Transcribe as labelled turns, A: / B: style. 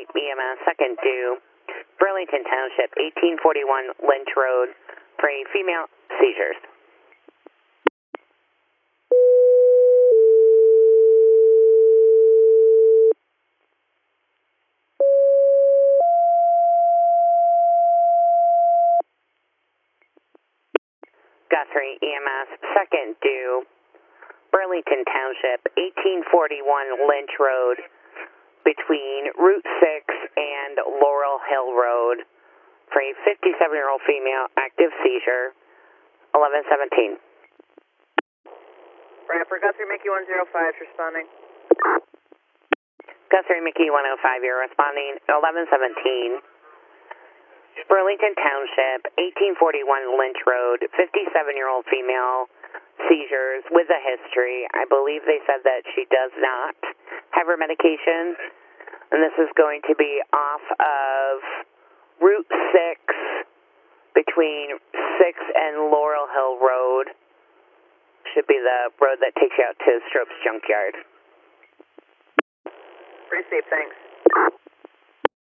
A: 8 EMS, second due, Burlington Township, 1841 Lynch Road, for a female seizures. Guthrie EMS, second due, Burlington Township, 1841 Lynch Road, between Route 6 and Laurel Hill Road, for a 57-year-old female, active seizure, 1117.
B: For Guthrie Mickey 105, responding.
A: Guthrie Mickey 105, you're responding, 1117. Burlington Township, 1841 Lynch Road, 57-year-old female, seizures with a history. I believe they said that she does not have her medication, and this is going to be off of Route 6 between 6 and Laurel Hill Road. Should be the road that takes you out to Stropes Junkyard.
B: Pretty safe, thanks.